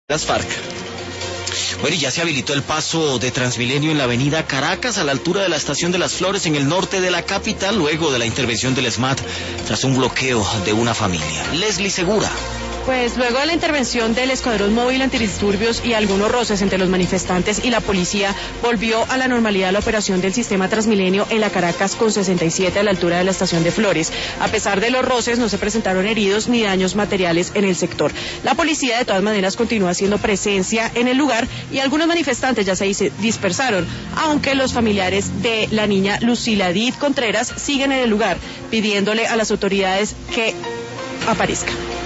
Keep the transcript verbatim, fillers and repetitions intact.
Las FARC. Bueno, y ya se habilitó el paso de Transmilenio en la avenida Caracas, a la altura de la Estación de las Flores, en el norte de la capital, luego de la intervención del SMAT, tras un bloqueo de una familia. Leslie Segura. Pues luego de la intervención del Escuadrón Móvil Antidisturbios y algunos roces entre los manifestantes y la policía, volvió a la normalidad la operación del sistema Transmilenio en la Caracas con sesenta y siete a la altura de la Estación de Flores. A pesar de los roces, no se presentaron heridos ni daños materiales en el sector. La policía, de todas maneras, continúa haciendo presencia en el lugar y algunos manifestantes ya se dispersaron, aunque los familiares de la niña Lucila Edith Contreras siguen en el lugar, pidiéndole a las autoridades que aparezca.